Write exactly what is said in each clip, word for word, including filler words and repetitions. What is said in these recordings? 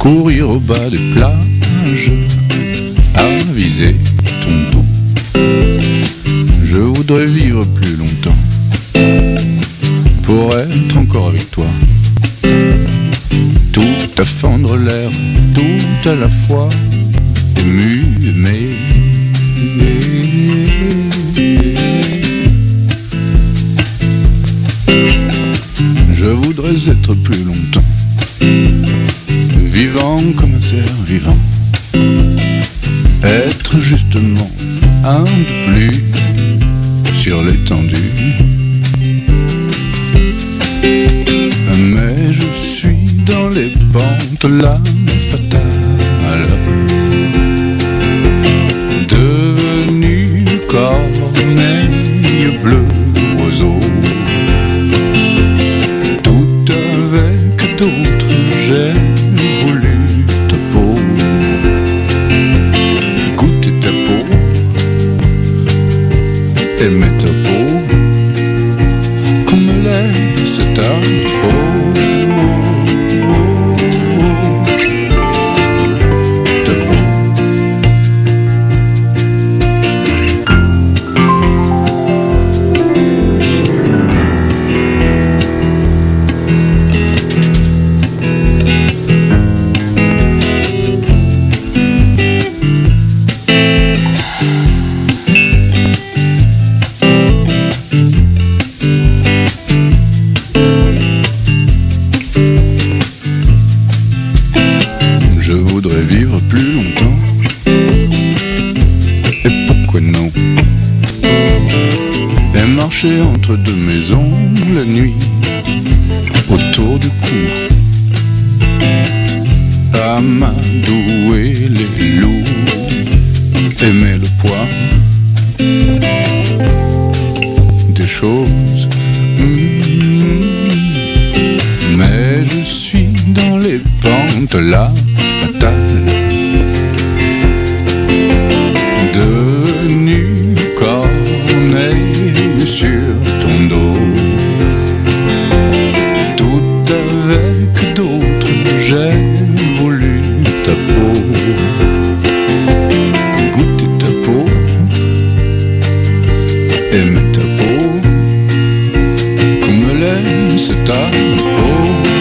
courir au bas des plages, aviser ton dos. Je voudrais vivre plus longtemps pour être encore avec toi. Tout à fendre l'air, tout à la fois, ému, aimé. Je voudrais être plus longtemps vivant comme un cerf vivant, être justement un de plus sur l'étendue. Mais je suis dans les pentes, l'âme fatale, devenue corneille bleue oiseau. Tout avec d'autres, j'ai voulu ta peau, goûter ta peau, aimer ta peau, comme l'est c'est ta peau. Entre deux maisons la nuit, autour du cou, amadouer les loups, aimer le poids des choses. Mmh. Mais je suis dans les pentes là fatales, devenu corneille sur ton dos. Tout avec d'autres, j'ai voulu ta peau, goûter ta peau, aimer ta peau, comme l'est c'est ta peau.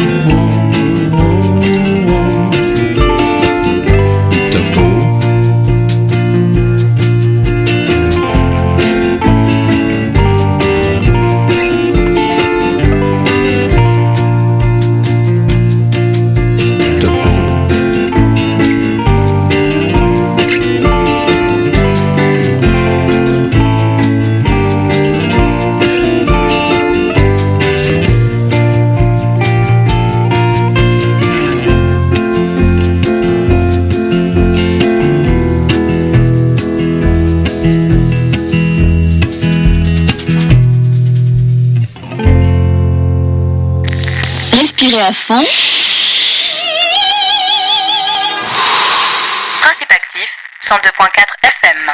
À fond. Principe actif, cent deux virgule quatre F M.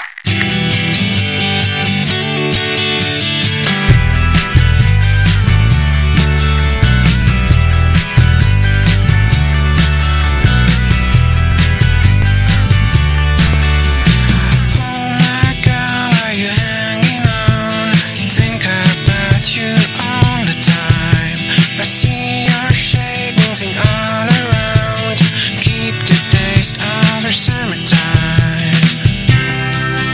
All around, keep the taste of the summertime.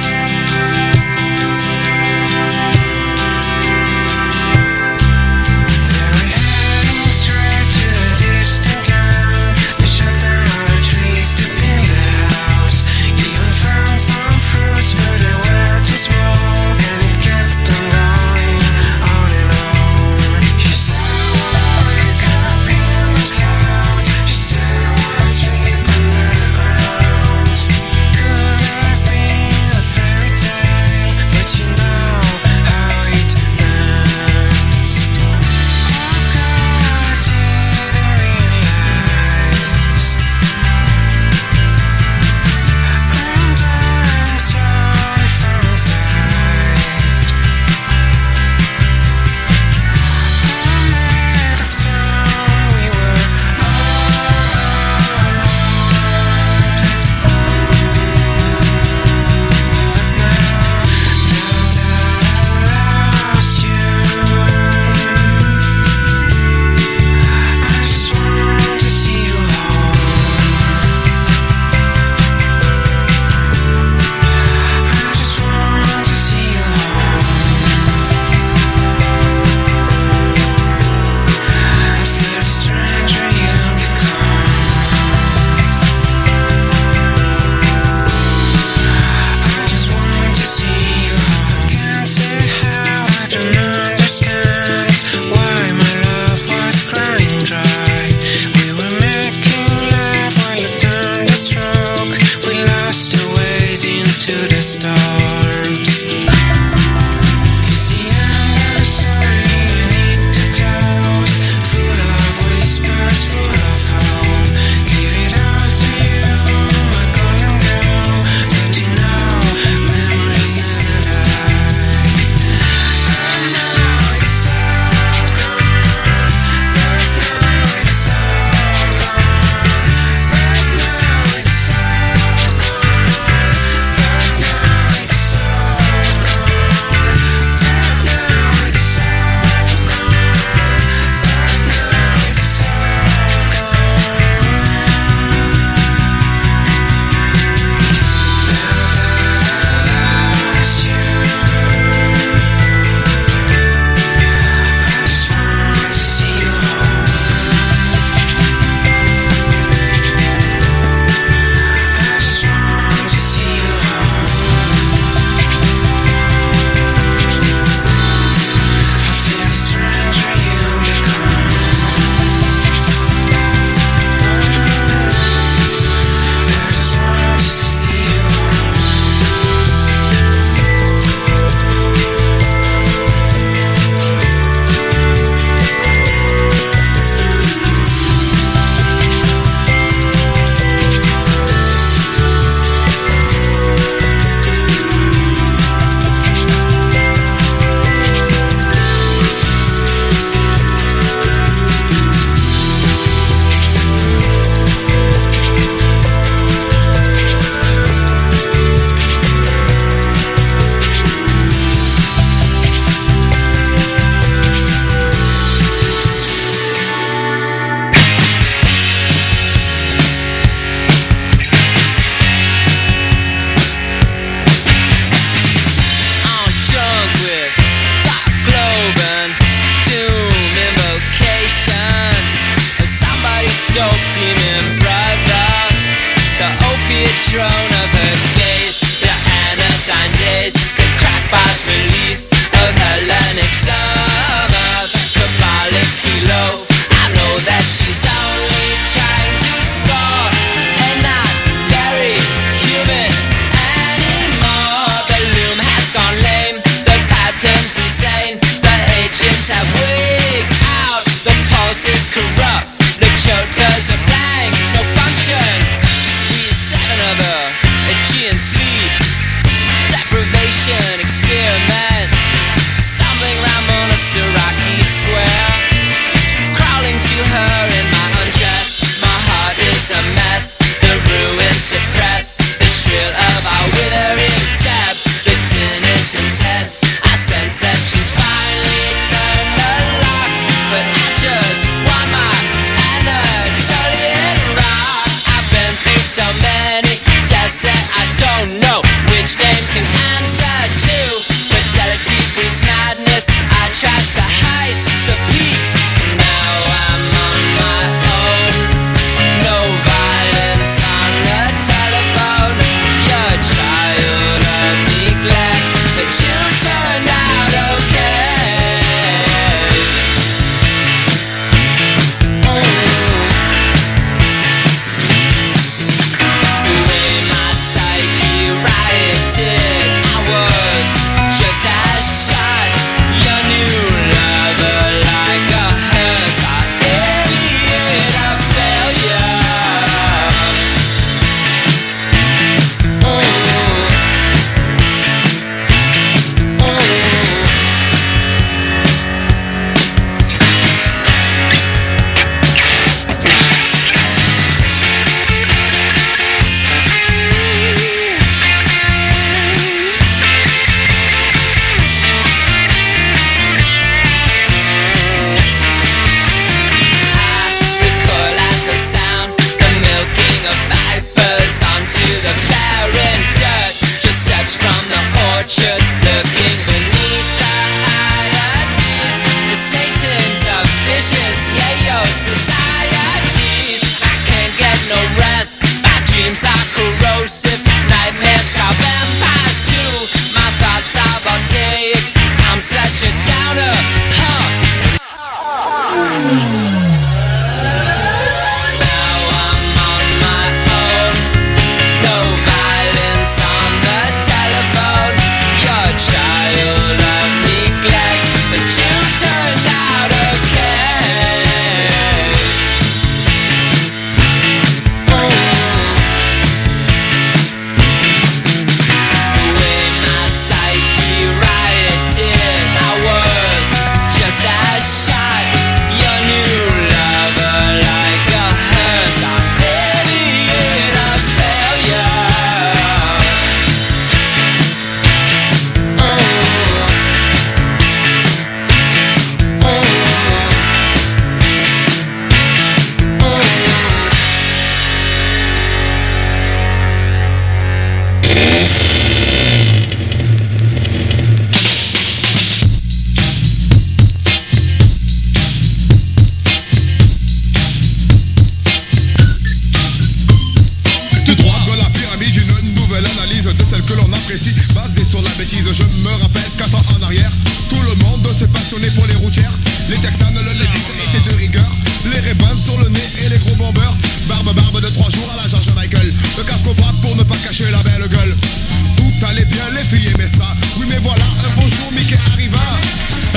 Now I'm on my own, no violence on the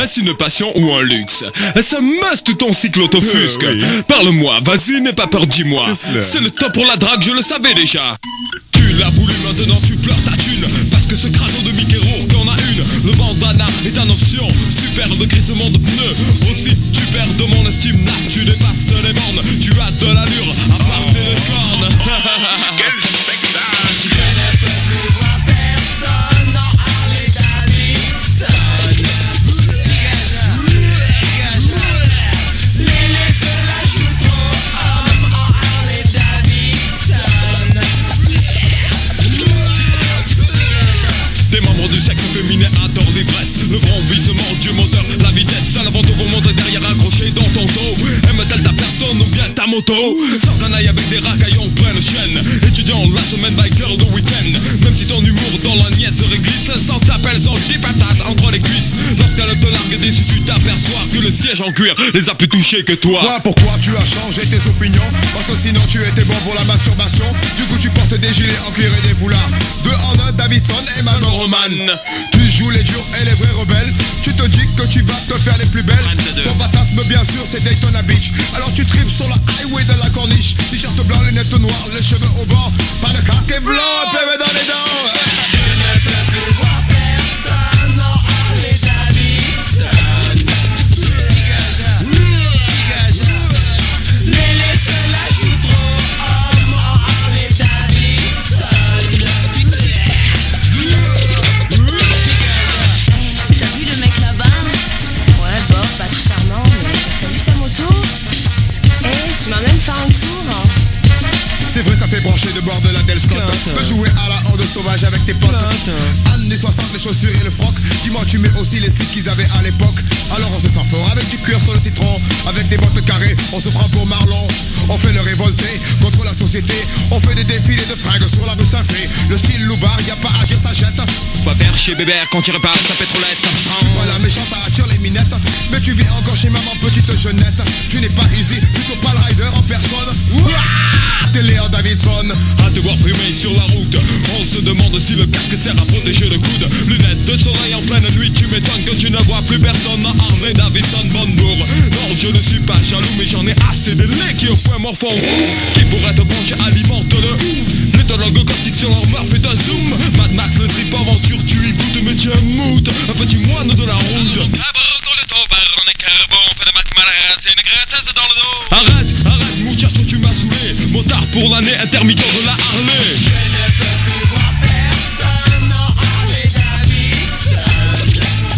Est-ce une passion ou un luxe? Est-ce un must ton cycle autofusque? euh, oui. Parle-moi, vas-y, n'aie pas peur, dis-moi. C'est cela. C'est le temps pour la drague, je le savais déjà. Tu l'as voulu, maintenant tu pleures ta thune. Parce que ce crâneau de Mickey Rourke en a une. Le bandana est un option, super de crissement de pneus. Aussi tu perds de mon estime, là tu dépasses les bornes. Tu as de l'allure, à part tes deux cornes. Quel spectacle! Je ne peux plus voir personne en Harley Davidson. Dégage, dégage. Lélé se la joue trop homme en Harley Davidson. Des membres du sexe féminin adorent l'ivresse. Le vrombissement du moteur, la vitesse à l'avant pour monter derrière accroché dans ton dos. Aime-t-elle ta personne ou bien ta moto? Sors un œil avec des racaillons plein de chaînes. Étudiant la semaine, biker le week-end. Même si ton humour dans la niaiserie glisse, sans t'appelle son petit patate entre les cuisses. Lorsqu'elle te largue déçu, tu t'aperçois que le siège en cuir les a plus touchés que toi. Toi, pourquoi tu as changé tes opinions? Parce que sinon tu étais bon pour la masturbation. Du coup tu portes des gilets en cuir et des foulards de Harley Davidson et Manon Roman. Tu joues les durs et les vrais rebelles. Tu te dis que tu vas te faire les plus belles. Ton fantasme bien sûr c'est Daytona Beach. Alors tu tripes sur le highway de la corniche. T-shirt blanc, lunettes noires, les cheveux au vent. Pas de casque et blanc, P V dans les dents. Je ne peux plus voir personne en Harley Davidson. Dégage, dégage. Lélé se la joue trop homme en Harley Davidson. T'as vu le mec là-bas? Ouais, bof, pas très charmant, mais t'as vu sa moto? Eh, tu m'as même fait un tour, hein. C'est vrai, ça fait brancher de bord de la Del Scott. De jouer à la horde sauvage avec tes potes. Années soixante, les chaussures et le froc. Dis-moi, tu mets aussi les slips qu'ils avaient à l'époque. Alors on se sent fort avec du cuir sur le citron. Avec des bottes carrées, on se prend pour Marlon. On fait le révolté contre la société. On fait des défilés de fringues sur la rue Saint-Fé. Le style loupard, y a pas à dire, ça jette. Pas faire chez Bébert quand il répare sa pétrolette. Tu vois la méchante, ça attire les minettes. Mais tu vis encore chez maman, petite jeunette. Tu n'es pas easy, plutôt pas le rider en personne. Ouah, t'es Léon Davidson. À te voir frimer sur la route, on se demande si le casque sert à protéger le coude. Lunettes de soleil en pleine nuit, tu m'étonnes que tu ne vois plus personne en Harley Davidson Bonbour. Non, je ne suis pas jaloux, mais j'en ai assez de lait qui au point morphon. Qui pourrait te brancher alimente-le. L'éthologue caustique sur leur meurtre fait un zoom. Mad Max, le trip aventure, tu y goûtes, mais tu moutes. Un petit moine de la route. Arrête, arrête, muchacho, tu m'as saoulé. Motard pour l'année intermittent de la Harley. Je ne peux plus voir personne en Harley Davidson.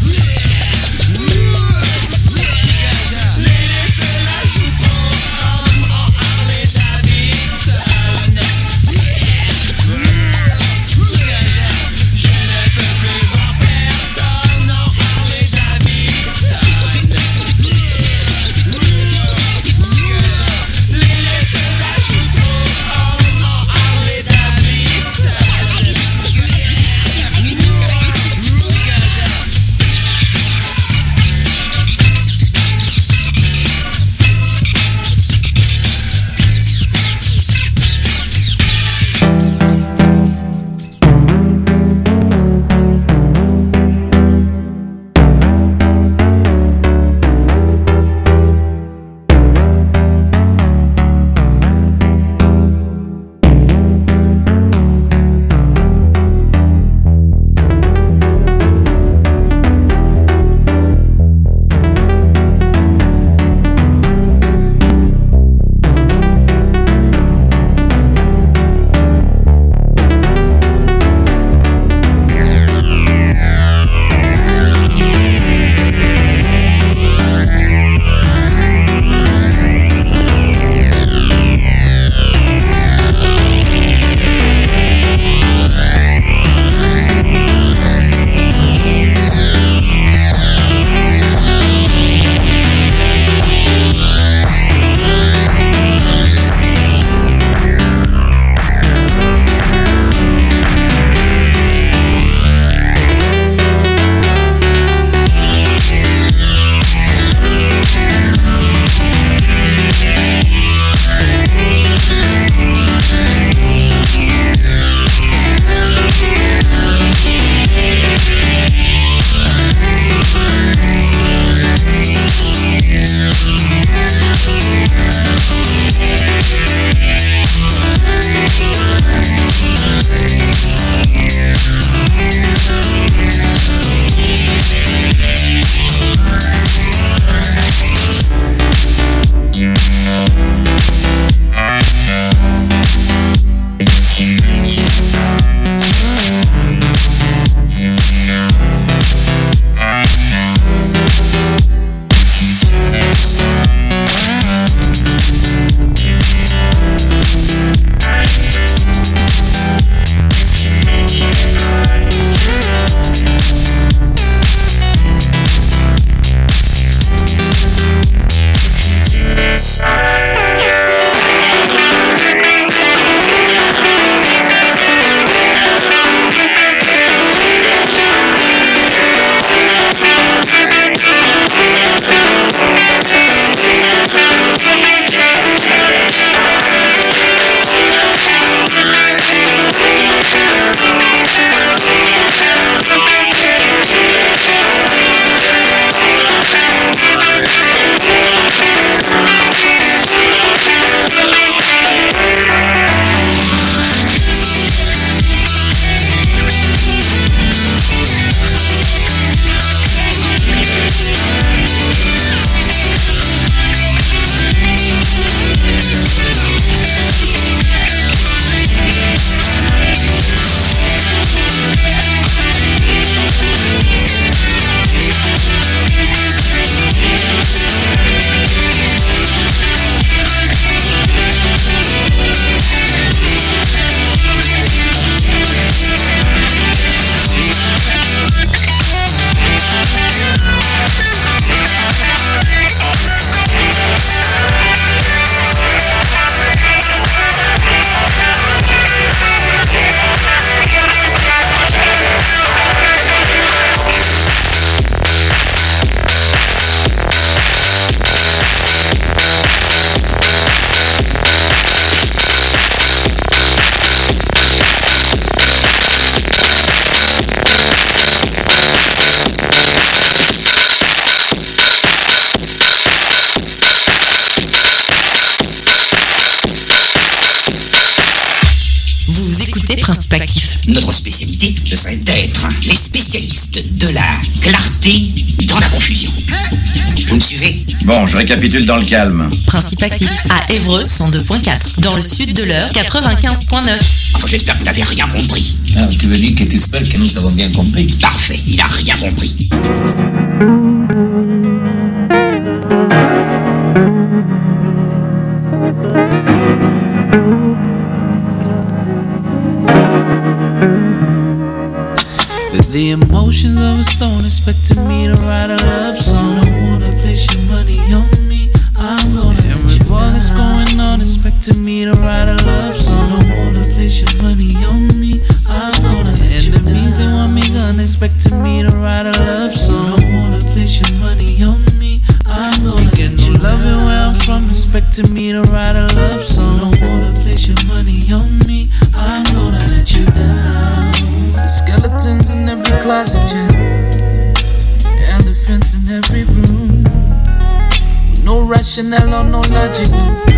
Dégage, Lélé se la joue trop homme en Harley Davidson. Dégage, je ne peux plus voir personne en Harley Davidson. Lélé se la joue trop homme en Harley Davidson. serait d'être les spécialistes de la clarté dans la confusion. Vous me suivez? Bon, je récapitule dans le calme. Principe actif à Évreux cent deux point quatre. Dans le sud de l'Eure quatre-vingt-quinze point neuf. Enfin, j'espère que vous n'avez rien compris. Ah, tu veux dire que tu espères que nous avons bien compris? Parfait, il a rien compris. The emotions of a stone expecting me to write a love song. Don't wanna place your money on me, I'm gonna. And with all that's going on, expecting me to write a love song. Don't wanna place your money on me, I'm gonna. Enemies, they want me gone, expecting me to write a love song. Don't wanna place your money on me, I'm gonna. Get no loving where I'm from, expecting me to write a love song. Don't wanna place your money on me, I'm gonna let you down. The skeletons in every closet, yeah. Elephants in every room. No rationale or no logic,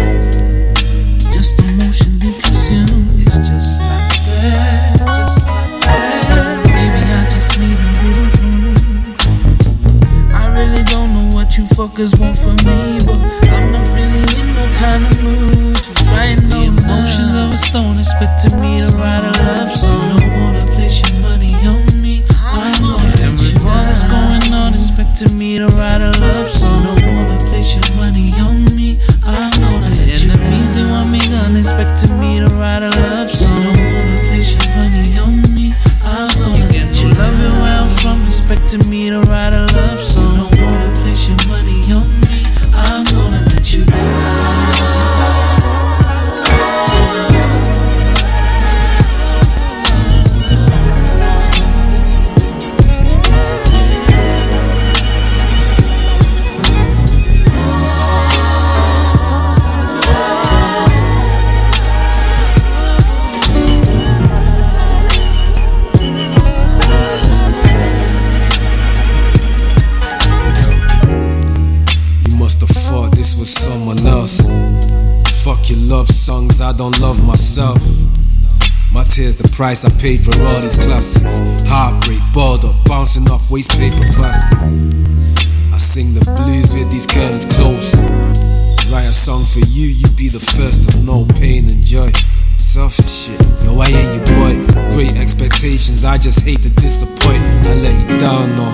just emotionally consumed. It's just like that, just like that. Baby, I just need a little room. I really don't know what you fuckers want from me, but I'm not really in no kind of mood to write no love. The emotions of a stone expecting me to write a love song. Don't wanna place your money on me, I'm gonna. And with all that's going on, expecting me to write a love song. Don't wanna place your money on me, I'm gonna. Enemies, they want me gone, expecting me to write a love song. Don't wanna place your money on me, I'm gonna. You get your loving where I'm from, expecting me to write a love song. Don't wanna place your money on me, I'm gonna let you down. Someone else. Fuck your love songs, I don't love myself. My tears, the price I paid for all these classics. Heartbreak, balled up, bouncing off waste paper plastic. I sing the blues with these curtains close. Write a song for you, you be the first to know pain and joy. Selfish shit, no I ain't your boy. Great expectations, I just hate to disappoint. I let you down, no.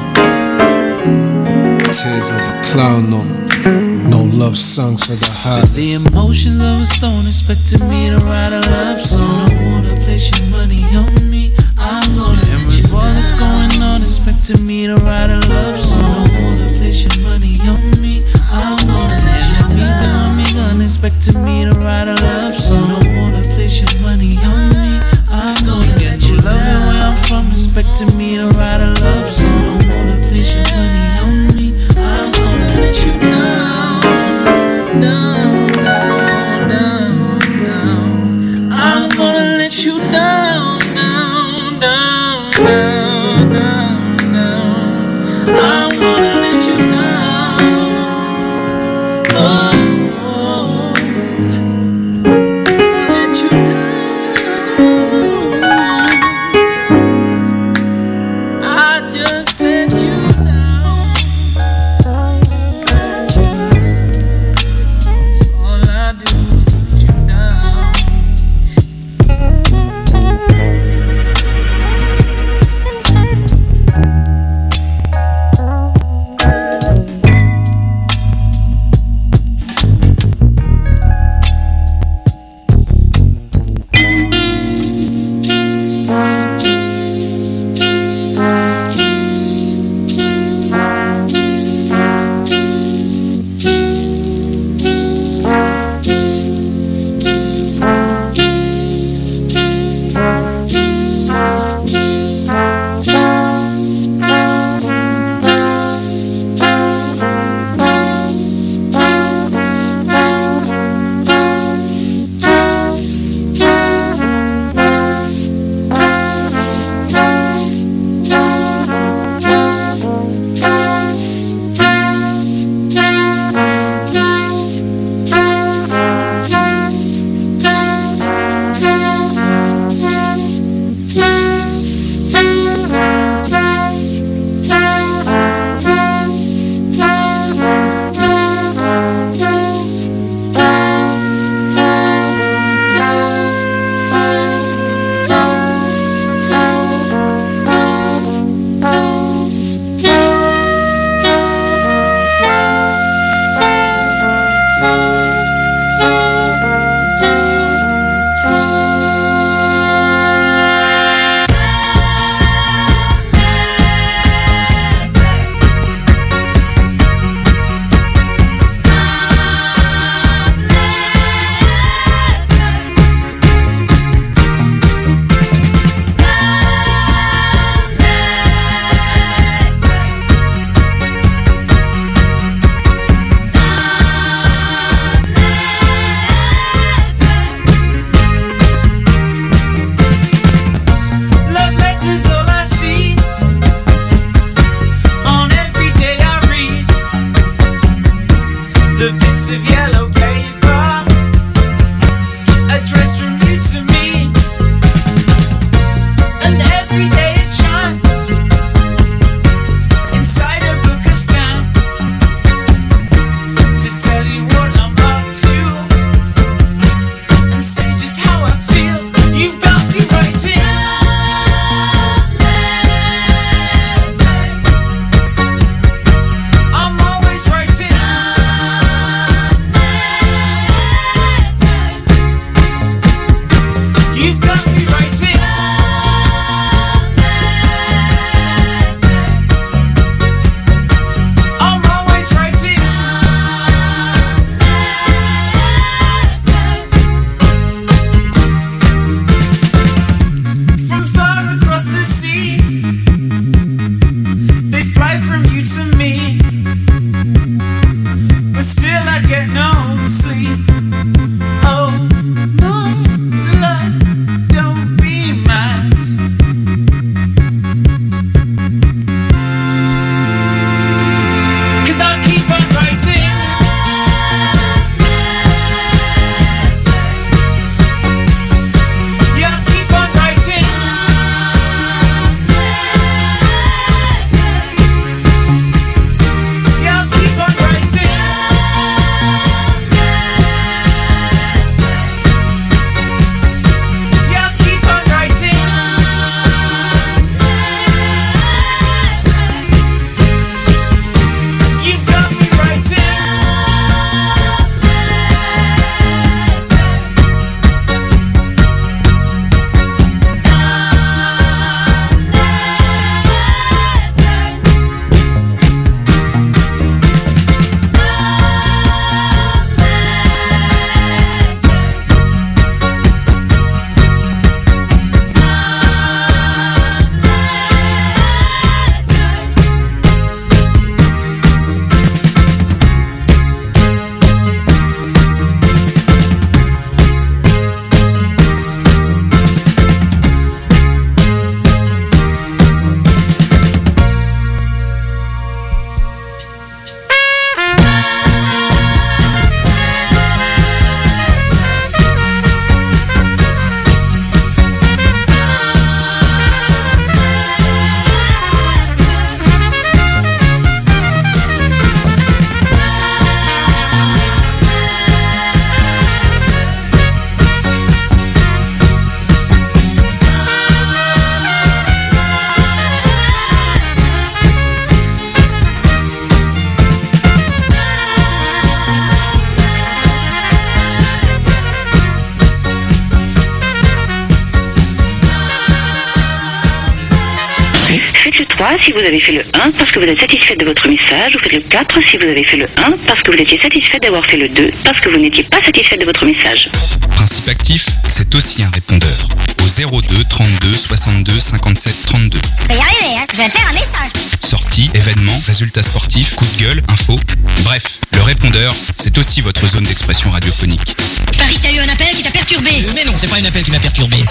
Tears of a clown, no. No love songs for the heart. The emotions of a stone expecting me to write a love song. Don't wanna place your money on me, I'm gonna. And with all that's going on, expecting me to write a love song. Don't wanna place your money on me, I'm gonna. Enemies, they want me gone, expecting me to write a love song. Don't wanna place your money on me, I'm gonna. Get you loving where I'm from, expecting me to write a love song. Don't wanna place your money on me, I'm gonna let you down. Down, down, down, down. I'm gonna let you down, down, down, down, down, down. I'm gonna let you down. Oh, let you down. I just let you down. Faites le trois si vous avez fait le un parce que vous êtes satisfait de votre message, ou faites le quatre si vous avez fait le un parce que vous étiez satisfait d'avoir fait le deux parce que vous n'étiez pas satisfait de votre message. Principe actif, c'est aussi un répondeur. Au zéro deux trente-deux soixante-deux cinquante-sept trente-deux. Je vais y arriver, hein. Je vais faire un message. Sorties, événements, résultats sportifs, coups de gueule, infos. Bref, le répondeur, c'est aussi votre zone d'expression radiophonique. Je parie que t'as eu un appel qui t'a perturbé. Mais non, c'est pas un appel qui m'a perturbé.